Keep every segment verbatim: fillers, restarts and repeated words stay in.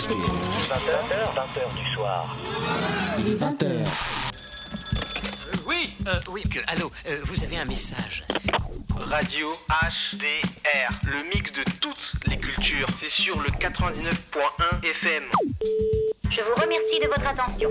H D R. vingt heures du soir. Il est vingt heures. Euh, oui, euh, oui, que, allô, euh, vous avez un message. Radio H D R, le mix de toutes les cultures. C'est sur le quatre-vingt-dix-neuf point un F M. Je vous remercie de votre attention.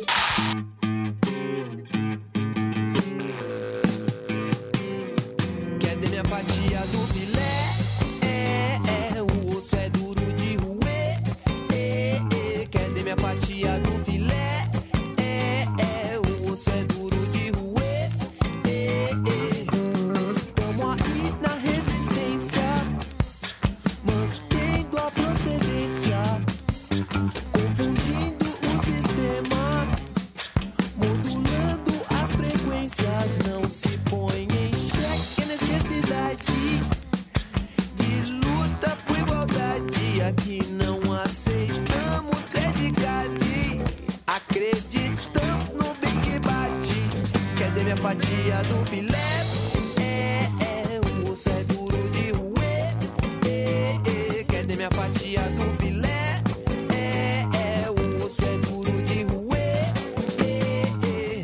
Cadê minha fatia do filé? É, é, o osso é duro de roer. É, é, cadê minha fatia do filé? É, é, o osso é duro de roer. É, é, tamo aí na resistência, mantendo a procedência, confundindo o sistema, modulando as frequências. Não se põe em xeque a necessidade de luta por igualdade. Aqui não aceitamos credicade, acreditamos no Big Bate. Cadê minha fatia do filé? É, é, o osso é duro de roer. É, é, cadê minha fatia do filé? É, é, o osso é duro de roer. É, é.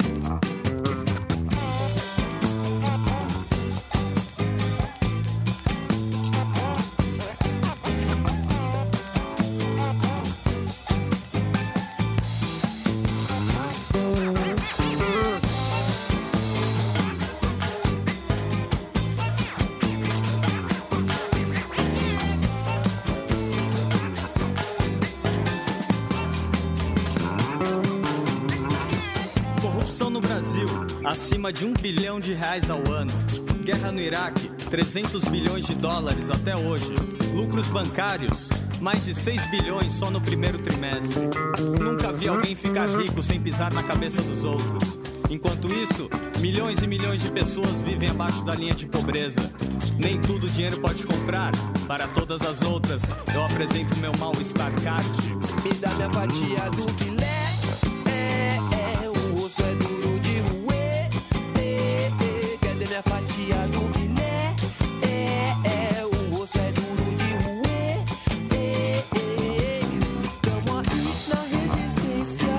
Corrupção no Brasil, acima de um bilhão de reais ao ano. Guerra no Iraque, trezentos bilhões de dólares até hoje. Lucros bancários, mais de seis bilhões só no primeiro trimestre. Nunca vi alguém ficar rico sem pisar na cabeça dos outros. Enquanto isso, milhões e milhões de pessoas vivem abaixo da linha de pobreza. Nem tudo o dinheiro pode comprar. Para todas as outras, eu apresento meu mal-estar card. Me dá minha fatia do filé. É, é, o osso é duro de roer. É, é, cadê minha fatia do filé? É, é, o osso é duro de roer. É, é, tamo aí na resistência,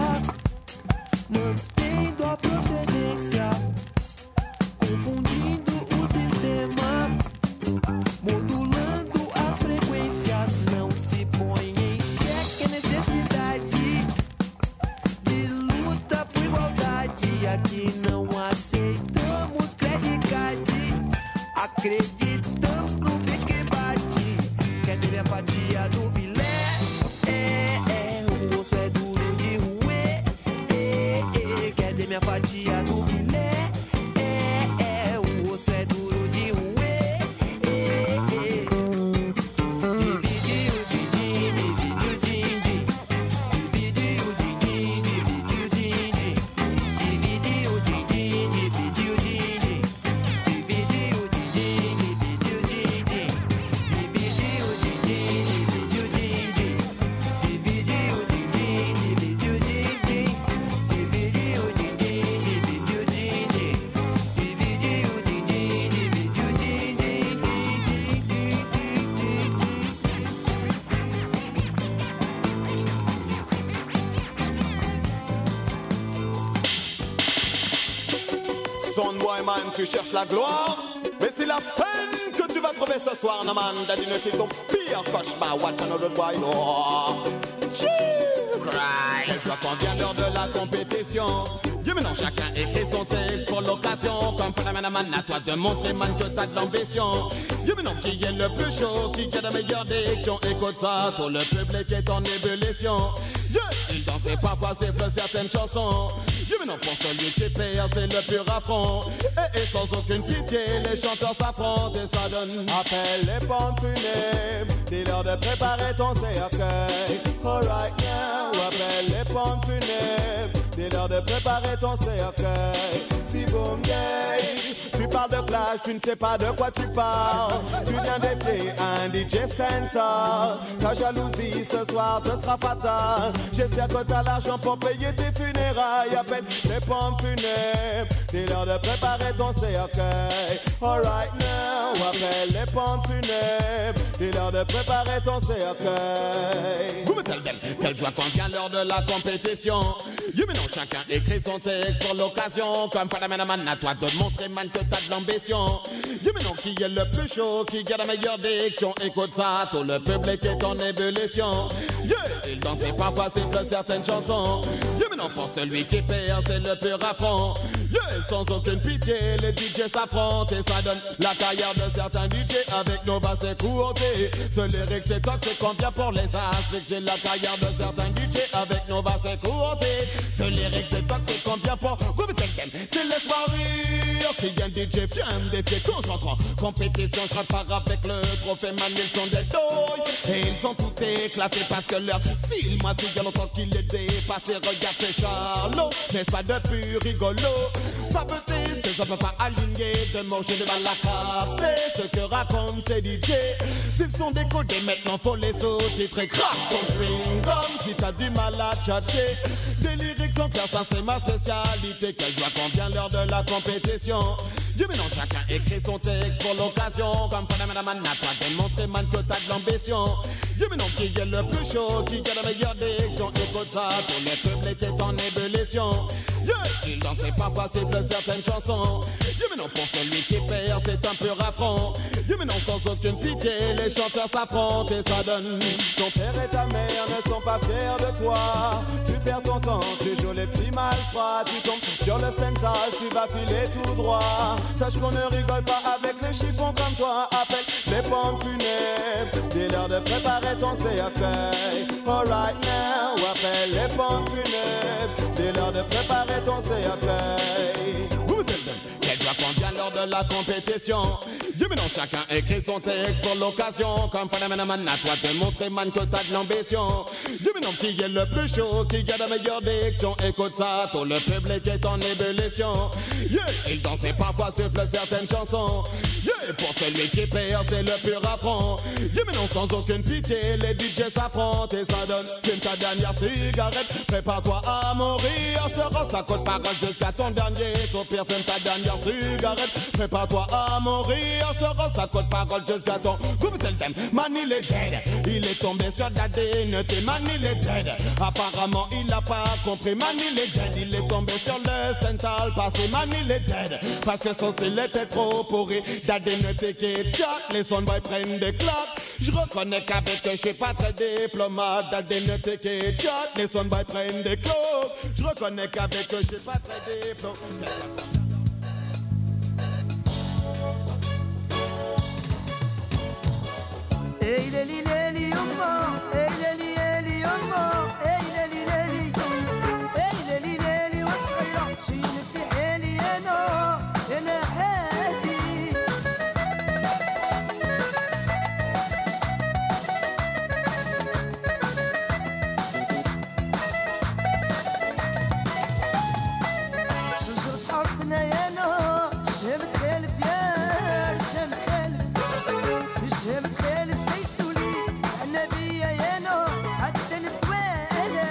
mantendo a procedência, confundindo o sistema, modulando as frequências. Não se põe em xeque a necessidade de luta por igualdade. Aqui não aceitamos credicade, acreditamos no Big Bate. Cadê minha fatia do filé? É, é, o osso é duro de roer. É, é, cadê minha fatia do filé? É, é, o osso é duro de roer. É, é. Divide o din-din, divide o din-din. Divide o din-din, divide o din-din. Divide o din-din, divide o din-din. Divide o din-din, divide o din-din. Divide o din-din, divide o din-din. Divide o din-din, divide o din-din. Divide o din-din, divide o din-din. Divide o din-din, divide o Soundboy man, tu cherches la gloire, mais c'est la peine que tu vas trouver ce soir. No man, daddy ne t'est ton pire cauchemar. What another boy, oh. Jesus Christ. Quel soit vient l'heure de la compétition. Dieu maintenant chacun écrit son texte pour l'occasion. Comme Panamanaman, à toi de montrer man que t'as de l'ambition. Dieu maintenant qui est le plus chaud, qui a la meilleure diction. Écoute ça, tout le public est en ébullition. Yeah. Il dansait parfois siffle certaines chansons. Dieu maintenant pour celui qui perd c'est le pur affront. Et, et sans aucune pitié les chanteurs s'affrontent. Et ça donne appelle les pompes funèbres. Dis-leur de préparer ton cercueil. Alright now, appelle les pompes funèbres. Dis-leur de préparer ton cercueil. Si boom gay, tu parles de clash, tu ne sais pas de quoi tu parles. Tu viens défier un D J Stentor. Ta jalousie ce soir te sera fatale. J'espère que t'as l'argent pour payer tes funérailles. Appelle les pompes funèbres. Dis-leur de préparer ton cercueil. Alright now, appelle les pompes funèbres. Il est l'heure de préparer ton cercueil. Vous me tell them, quelle joie quand vient l'heure de la compétition. You mais non, chacun écrit son texte pour l'occasion. Comme Panamanaman, à toi de montrer, man, que t'as de l'ambition. You mais non, qui est le plus chaud, qui a la meilleure diction. Écoute ça, tout le public est en ébullition. Yeah, il dansait parfois, siffle certaines chansons. You mais non, pour celui qui perd, c'est le pur affront. Yeah, sans aucune pitié, les D J s'affrontent et ça donne la carrière de certains D J avec nos basses écourtées. Ce lyrique c'est toxique, quand bien pour les Afriques. C'est la carrière de certains D J avec nos basses écourtées. Ce lyrique c'est toxique, quand bien pour c'est laisse-moi rire. Si un D J vient me défier quand j'entre en compétition, je repars avec le trophée, man, ils sont des douilles. Et ils sont tout éclatés parce que leur style, moi, il y a longtemps qu'il est dépassé. Regarde ces Charlots, n'est-ce pas depuis rigolo? Ça peut tester, je peux pas aligner de mots, j'ai du mal à capter ce que racontent ces D J. S'ils sont décodés, maintenant faut les sous-titrer. Crash ton chewing-gum si t'as du mal à tchatcher. Des lyrics sans clair, ça c'est ma spécialité. Quelle joie quand vient l'heure de la compétition. Dieu mais non, chacun écrit son texte pour l'occasion. Comme Panamanaman, à toi démontrer, man, que t'as de l'ambition. Dieu mais non, qui est le plus chaud, qui a la meilleure diction. Écoute ça, tout le public est en ébullition. Yeah, il dansait parfois, siffle certaines chansons. Dieu mais non, pour celui qui perd, c'est un pur affront. Dieu mais non, sans aucune pitié, les chanteurs s'affrontent et ça donne. Ton père et ta mère ne sont pas fiers de toi. Tu perds ton temps, tu joues les petits malfrats. Tu tombes sur le stental, tu vas filer tout droit. Sache qu'on ne rigole pas avec les chiffons comme toi. Appelle les pompes funèbres, dis-leur de préparer ton cercueil. Alright now, appelle les pompes funèbres, dis-leur de préparer ton cercueil. Quelle joie quand vient l'heure de la compétition. Dieu mais non, chacun écrit son texte pour l'occasion. Comme Panamanaman, à toi de montrer, man, que t'as de l'ambition. Dieu mais non, qui est le plus chaud, qui a la meilleure diction. Écoute ça, tout le public est en ébullition. Yeah, il dansait parfois, siffle certaines chansons. Yeah, pour celui qui perd, c'est le pur affront. Dieu mais non, sans aucune pitié, les D J s'affrontent et ça donne. Fume ta dernière cigarette, prépare-toi à mourir. Je te rends sa côte parole jusqu'à ton dernier soupir. Fume ta dernière cigarette, prépare-toi à mourir. Je te rends sa côte parole jusqu'à ton groupe tel thème. Man il est dead, il est tombé sur la dénoté. Man il est dead, apparemment il a pas compris. Man il est dead, il est tombé sur le stental passé. Man il est dead, parce que son style était trop pourri. D'adénoté qui est chat, les sonboys prennent des claques. Je reconnais qu'avec eux je suis pas très diplomate. D'adénoté qui est chat, les sonboys prennent des cloques. Je reconnais qu'avec eux je suis pas très diplomate. Hey leli leli yumma, hey leli leli yumma, hey leli leli, hey leli leli والصغيرة شيلت في حالي أنا أنا حالي. شجرة حارتنا يا أنا شامت خالف يا شامت خالف شامت خالف سيسولي النبي يا نو حتى نتوالى.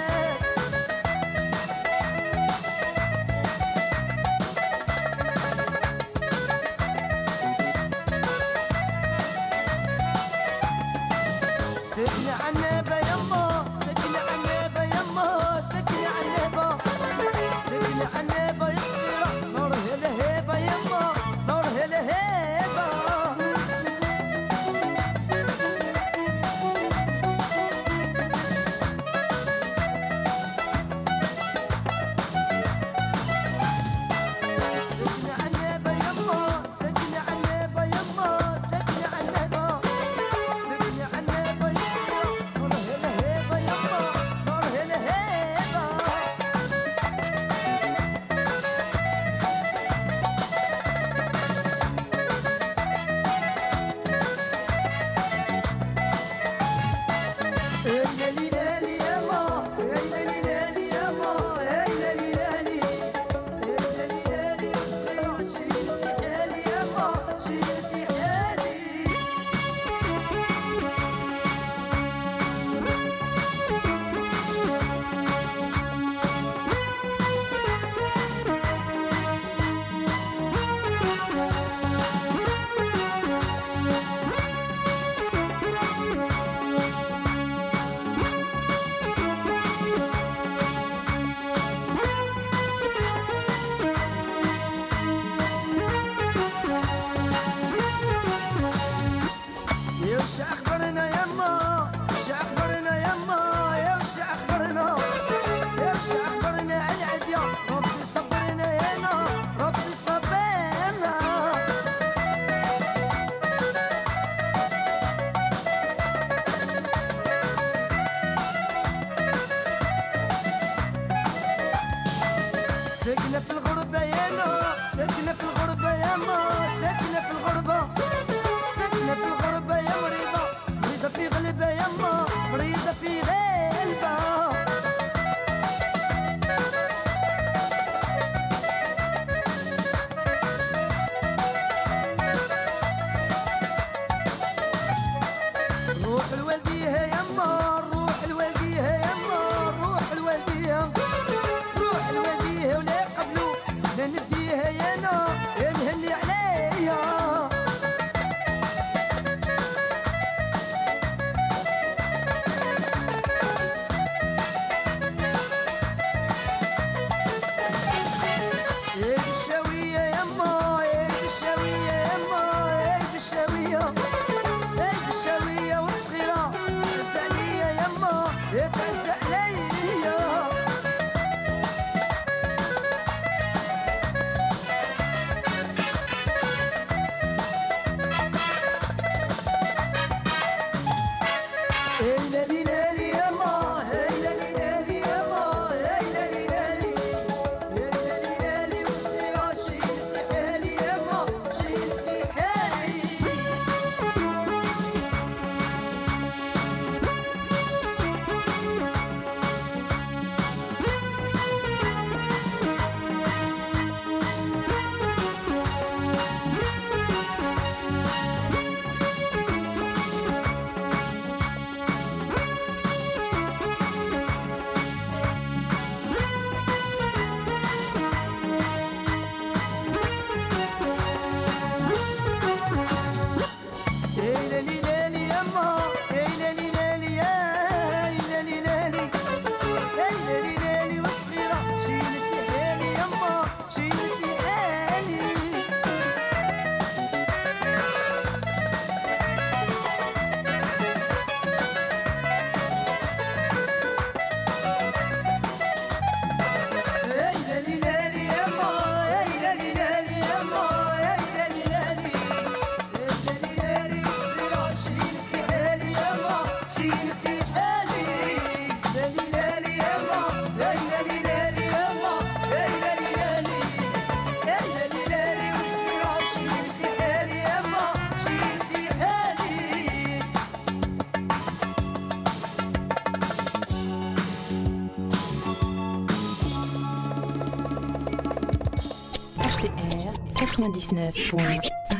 سكنة عنابة يما سكنة عنابة يما سكنة عنابة سكنة عنابة يا صغيرة نور هالهيبة يما نور هالهيبة. وش اخبرنا يما وش اخبرنا يما يا وش اخبرنا يا وش اخبرنا عن عديا ربي صبرنا يانا ربي صبرنا ساكنة في الغربة يانا ساكنة في الغربة ياما ساكنة في الغربة ساكنة في الغربة يا مريضة مريضة في غلبة ياما مريضة في غلبة روح الوالديها ياما روح الوالديها ياما روح الوالديها روح الوالديها ولا قبلو لا نديها يانا يا نهني عليها يا بالشاوية ياما يا بالشاوية ياما يا بالشاوية يا بالشاوية والصغيرة تعز عليا ياما يا تعز عليا هيلا لي لالي ياما هيلا لي لالي ياما هيلا لي لالي هيلا لي لالي والصغيرة شيل في حالي ياما شيل في حالي هيلا لي لالي ياما هيلا لي لالي يا هيلا لي لالي هيلا لي لالي والصغيرة شيل في حالي ياما شيل في حالي هيلا لي لالي ياما هيلا لي لالي ياما هيلا لي لالي هيلا لي لالي والصغيرة شيل في حالي ياما شيل في حالي هيلا لي لالي ياما هيلا لي لالي ياما هيلا لي لالي هيلا لي لالي والصغيرة شيل في حالي ياما شيل في حالي H T R quatre-vingt-dix-neuf point un.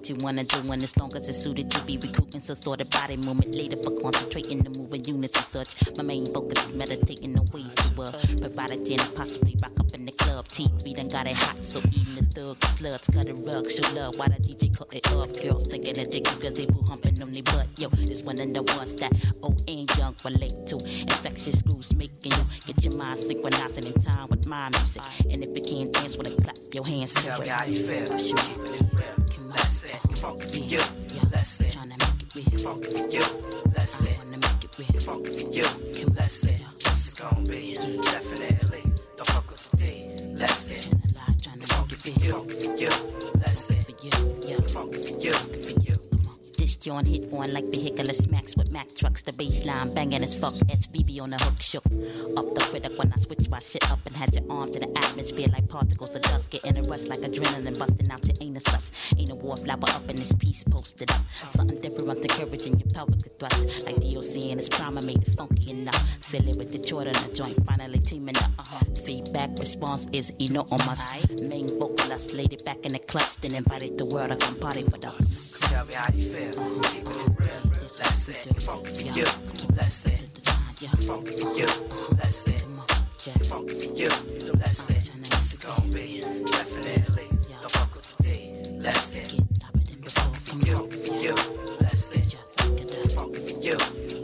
what you wanna do when as long as it's suited to be recruiting. So sort of body movement later for concentrating the moving units and such. My main focus is meditating on ways to uh, provide a gin and possibly rock up in the club. T three done got it hot, so even the thugs, sluts, cut a rug, show love while the D J cut it up. Girls thinking that they cool cause they boo humping on their butt. Yo, this one of the ones that old and young relate to. Infectious grooves making you get your mind synchronizing in time with my music. And if you can't dance with it, clap your hands to it. Tell me how you feel. Keeping it real. Let's it. Funky for you. Let's it. Funky for you. Let's it. Funky for you. Let's it. This is gonna be definitely the fuck of the day. Let's it. Funky for you. Funky for you. Let's it. Funky for you. This joint hit on like vehicular smacks with Mack trucks. The baseline banging as fuck. S V B on the hook shook. Off the critic when I switch my shit up and had your arms in the atmosphere like particles of dust. Getting a rush like adrenaline busting out your anus sus. Ain't a wallflower up in this piece posted up. Something different encouraging your pelvic thrust. Like D O C in its prime, I made it funky enough. Fill it with the Jordan, the joint finally teaming up. Uh-huh. Feedback response is enormous. Main vocalist laid it back in the clutch, then invited the world to come party with us. Tell me how you feel. Keeping it real. Let's it. Funky for you. Let's it. Funky for you. Let's it. Funky for you. Let's it. This is gonna be definitely the fuck of the day. Let's it. Funky for you. Funky for you. Let's it. Funky for you.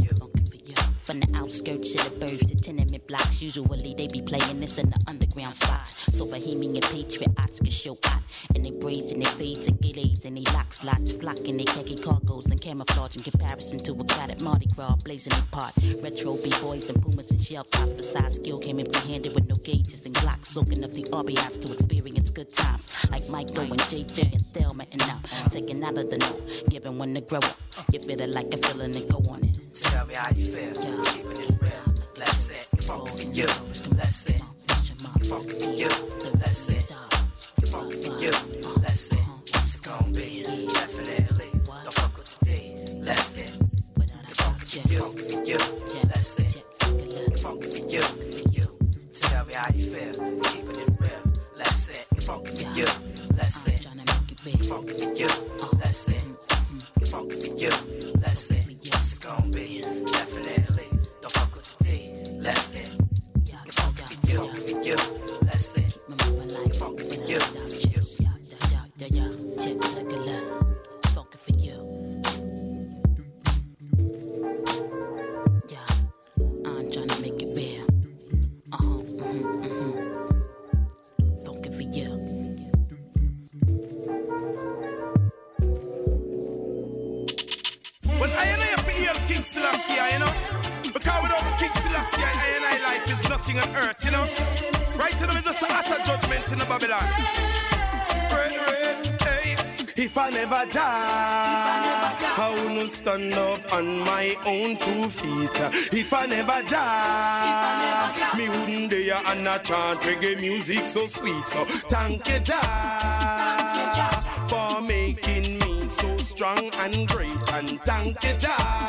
From the outskirts of the burbs to tenement blocks, usually they be playing this in the underground spots. So Bohemian patriots can show out. And they braids and they fades and gillies and they locks lots. Flocking they khaki cargoes and camouflage in comparison to a crowded Mardi Gras blazing apart. Retro B-boys and pumas and shell tops. Besides skill came empty-handed with no gauges and glocks. Soaking up the R B Is to experience good times. Like Michael and J J and Thelma and now. Taking out of the note, giving when to grow up. You feel it like a feeling and go on it. Tell me how you feel. Yeah. Keeping it real. Let's it. Funky for you. Let's it. Funky for you. Let's it. Funky for you. Let's it. This is gonna be definitely the fuck of the day. Let's it. Funky for you. Funky for you. Let's it. Funky for you. Tell me how you feel. Keeping it real. Let's it. Funky for you. Let's it. Funky for you. Let's it. Funky for you. Let's it. This is gonna be definitely the fuck of the day. Let's it. Funky for you. Funky for you. Let's it. Funky for you. Yeah, yeah, check like a love. Funky for you. Yeah, I'm trying to make it real. Uh huh, mm-hmm, mm-hmm. Funky for you. But I and I have to hear King Selassie, you know? Because without King Selassie, I and I life is nothing on earth, you know? Right now, it's just a utter judgment in the Babylon. Red, red, hey. If I never die, I wouldn't stand up on my own two feet. If I never die, me wouldn't dare and not chant reggae music so sweet. So thank you, Jah, for making me so strong and great. And thank you,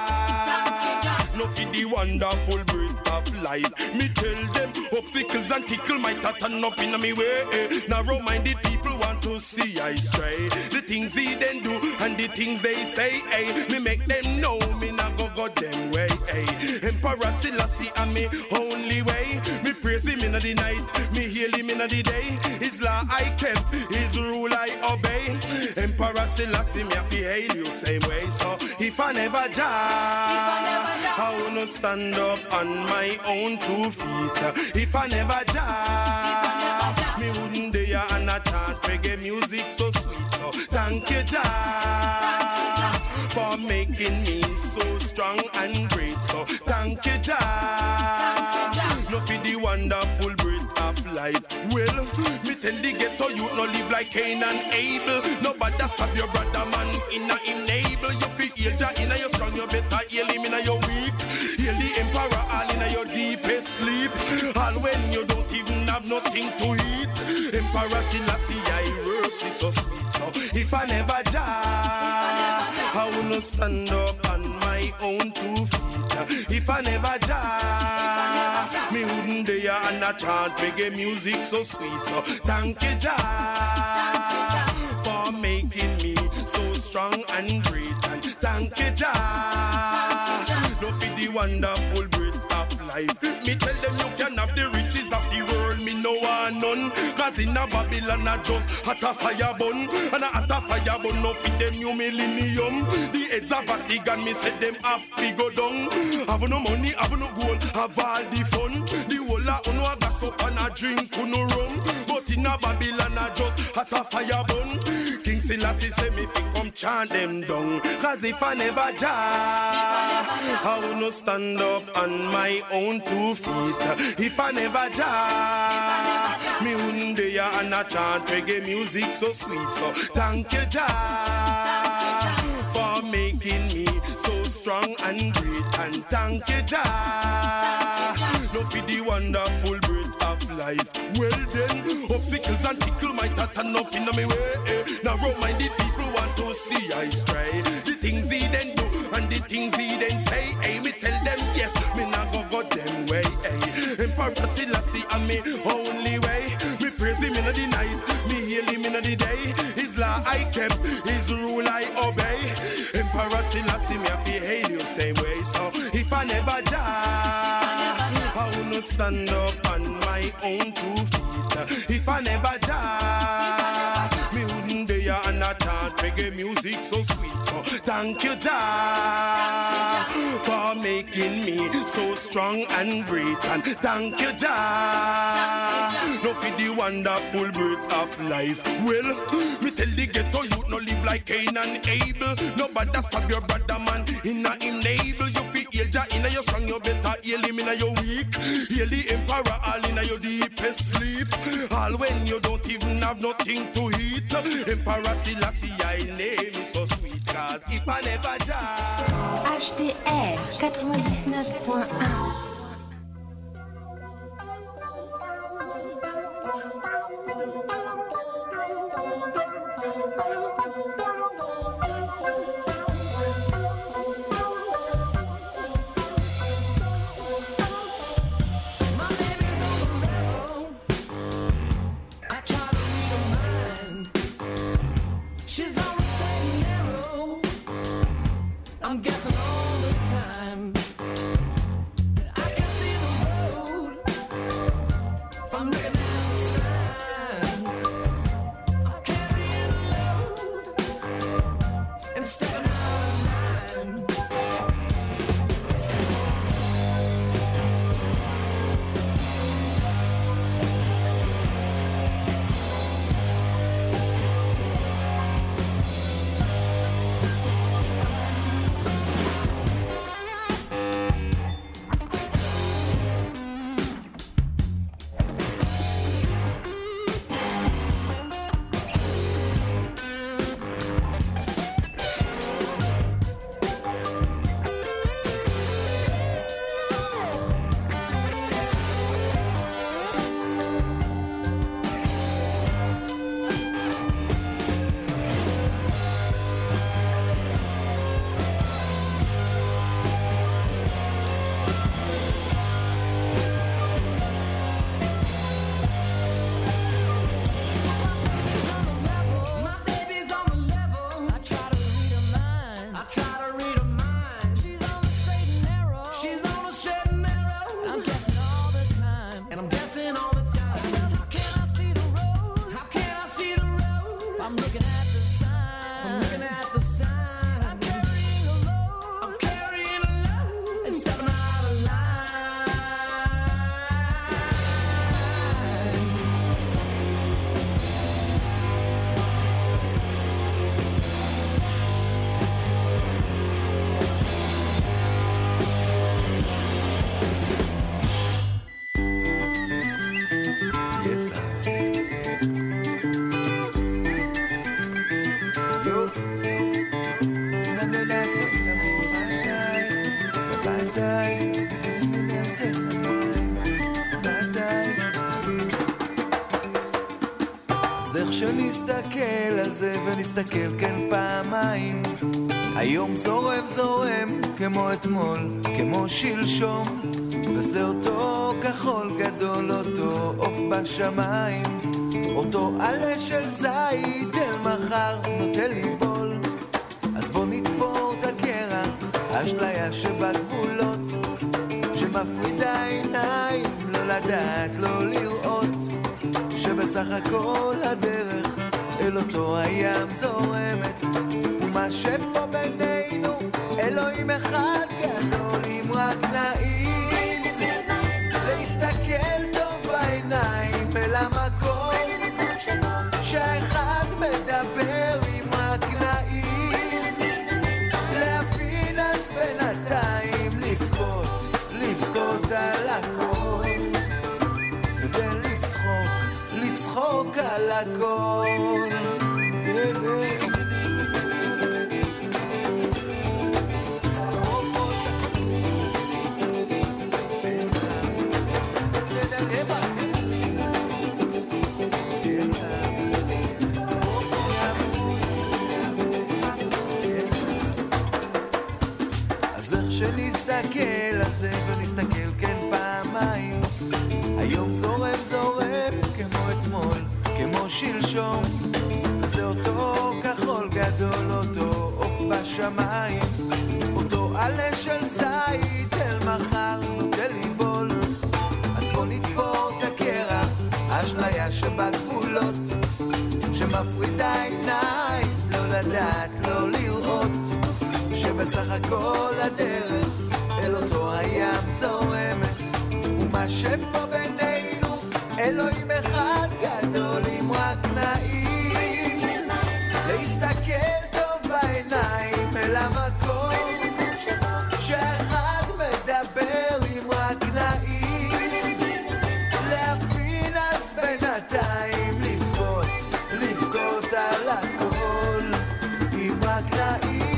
Jah, no for the wonderful breath of life. Me tell them obstacles and tickle might turn up in me way. Narrow-minded people want to see I stray. The things he then do and the things they say, hey, me make them know me not go go them way, hey. Emperor Selassie and me only way. Me praise him in the night, me hail him in the day. His law I kept, his rule I obey. Emperor Selassie, me happy hail you same way. So if I never die, I wanna stand up on my own two feet. If I never die, me wouldn't dare and not chant reggae music so sweet. So thank you, Jah, for making me so strong and great. So thank you, Jah, no for the wonderful breath of life. Well, me tell the ghetto you no live like Cain and Abel. Nobody stop your brother man in a him navel. You feel heal Jah in a your strong, you better heal him in a your weak. Heal the emperor all in a your deepest sleep. All when you don't even have nothing to eat. Emperor Selassie, I works is so sweet. So if I never die, I wanna stand up on my own two feet. If I never die, me wouldn't dare and not chant reggae music so sweet. So thank you, Jah, for making me so strong strong and great. And thank you, Jah. No for the wonderful breath of life. Me tell them you can have the riches of the world, me no want none. Cause in a Babylon I just hot a fire bun. And a hot a fire bun no for them new millennium. The heads of Vatican me say them have to go down. Have no money, have no gold, have all the fun. The whole lot uno a gas up and a drink uno rum. But in a Babylon I just hot a fire bun. King Selassie say me fi come chant them down. Cause if I never jar, I will not stand up on my own two feet. If I never jar, me wouldn't dare and a chant reggae music so sweet. So thank you, Jah, for making me so strong and great. And thank you, Jah, no for the wonderful breath of life. Well then, obstacles and tickle might turn up in my way. Now road-minded people want to see I stray. The things he then do and the things he then say. Hey, me tell them yes, me not go go them way. Hey, Emperor Selassie and me only way. Me praise him in the night, me hail him in the day. His law I kept, his rule I obey. Emperor Selassie, me have to hail you same way. So if I never die, I will not stand up on my own two feet. If I never die, me wouldn't dare and a chant reggae music so sweet. So thank you, Jah, for making me so strong and great. And thank you, Jah, no for the wonderful breath of life. Well, me tell the ghetto youth no live like Cain and Abel. Nobody stab your brother man in a him navel. You feel heal Jah in a your strong, you better heal him in a your weak. Heal the emperor all in a your deepest sleep. All when you don't even have nothing to eat. Emperor Selassie, I name is so sweet. Cause if I never die. H T R quatre-vingt-dix-neuf point un. I'm guessing all the time. I can see the road from looking at the signs. I'm carrying a load and stepping out of line. אז איך שנסתכל על זה ונסתכל כן פעמיים, היום זורם זורם כמו אתמול, כמו שלשום, וזה אותו כחול גדול, אותו עוף בשמיים, אותו עלה של זית אל מחר נוטה ליבול, אשליה שבגבולות שמפרידה עיניים, לא לדעת, לא לראות שבסך הכל הדרך אל אותו הים זורמת, ומה שפה בינינו אלוהים אחד גדול. אם רק נעיז להסתכל טוב בעיניים אל המקום שהאחד מדבר, אם רק נעיז להבין אז בינתיים לבכות, לבכות על הכל כדי לצחוק, לצחוק על הכל. שנסתכל על זה ונסתכל כן פעמיים, היום זורם זורם כמו אתמול, כמו שלשום, וזה אותו כחול גדול, אותו עוף בשמיים, אותו עלה של זית אל מחר נוטה ליבול. אז בוא נתפור את הקרח, אשליה שבגבולות שמפרידה עיניים, לא לדעת, לא לראות שבסך הכל הדרך אל אותו הים זורמת, ומה שפה בינינו אלוהים אחד גדול. אם רק נעיז להסתכל טוב בעיניים אל המקום שאחד מדבר, אם רק נעיז להבין אז בינתיים לבכות, לבכות על הכל. אם רק נעיז